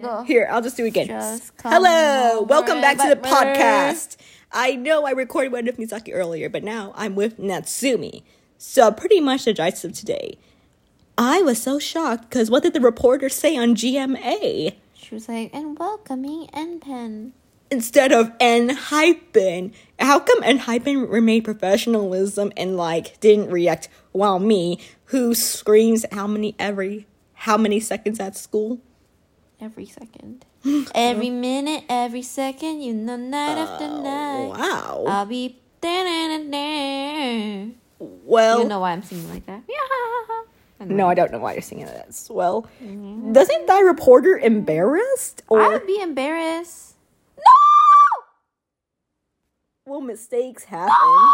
go. Here, I'll just do it again. Hello, welcome back to the podcast. I know I recorded one with Misaki earlier, but now I'm with Natsumi. So pretty much the gist of today. I was so shocked because what did the reporter say on GMA? She was like, and welcoming NPen. Instead of N-hypen. How come N-hypen remained professionalism and didn't react while me, who screams how many seconds at school? Every second. Every minute, every second, night after night. Wow. I'll be there. Well, You know why I'm singing like that? No, I don't know why you're singing that as well. Mm-hmm. Doesn't that reporter embarrassed? Or I would be embarrassed. No! Well, mistakes happen. No!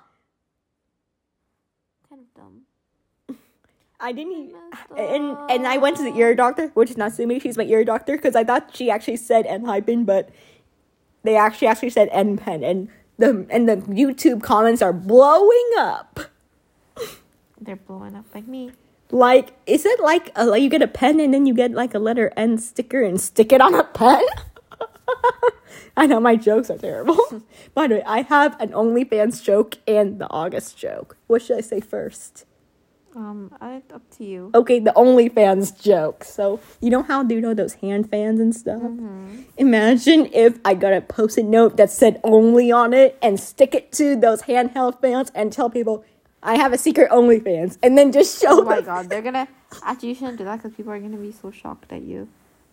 Kind of dumb. I didn't and I went to the ear doctor, which is Natsumi. She's my ear doctor because I thought she actually said N-hypen, but they actually said N-pen, and the YouTube comments are blowing up. They're blowing up like me. Is it you get a pen and then you get a letter N sticker and stick it on a pen? I know my jokes are terrible. By the way, I have an OnlyFans joke and the August joke. What should I say first? Up to you. Okay, the OnlyFans joke. So, you know how those hand fans and stuff? Mm-hmm. Imagine if I got a Post-it note that said only on it and stick it to those handheld fans and tell people, I have a secret OnlyFans, and then just show them. Oh my god, they're gonna... Actually, you shouldn't do that because people are gonna be so shocked at you.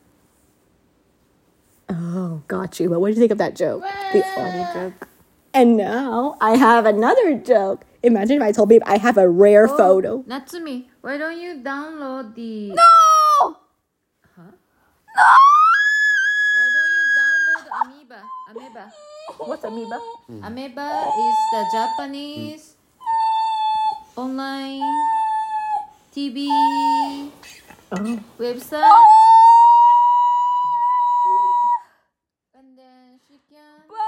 Oh, got you. But what did you think of that joke? The funny joke. And now, I have another joke. Imagine if I told people I have a rare photo. Natsumi, why don't you download the... No! Huh? No! Why don't you download Amoeba? What's amoeba? Amoeba is the Japanese online TV website. And then she can...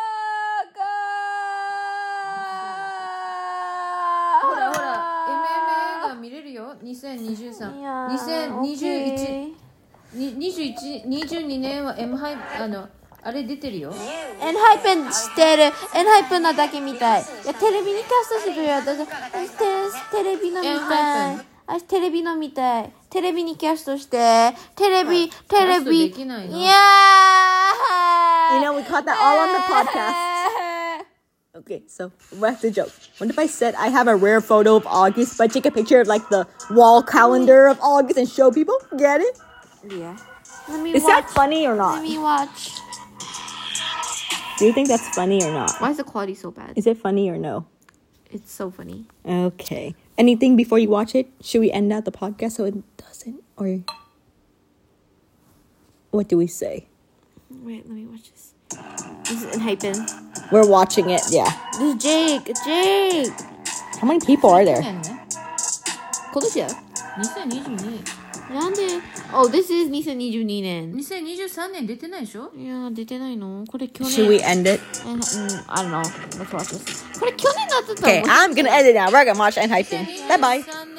ほら MMA が見れるよ。2023。2022年は M ハイあれ出てるよ。 N-hypen してる。N-hypen なだけみたい。いや、テレビにキャストしてくれよ。私テレビのみたい。私テレビのみたい。テレビにキャストして。テレビ。 キャストできないの。 いやー。 You know, we caught that all on the podcast. Okay, so what's the joke? What if I said I have a rare photo of August, but take a picture of the wall calendar of August and show people? Get it? Yeah. Let me Is watch. that funny or not? Let me watch. Do you think that's funny or not? Why is the quality so bad? Is it funny or no? It's so funny. Okay. Anything before you watch it? Should we end out the podcast so it doesn't? Or what do we say? Wait, let me watch this. This is N-hypen. We're watching it, yeah. This is Jake. How many people are there? 2022年ね。 今年だよ。 2022。 なんで Oh, this is 2022年。 2023年出てないでしょ？ いや、出てないのこれ去年。 Should we end it? I don't know. Let's watch this. これ去年だったと思う。 Okay, I'm gonna end it now. We're gonna watch N-hypen. Bye bye.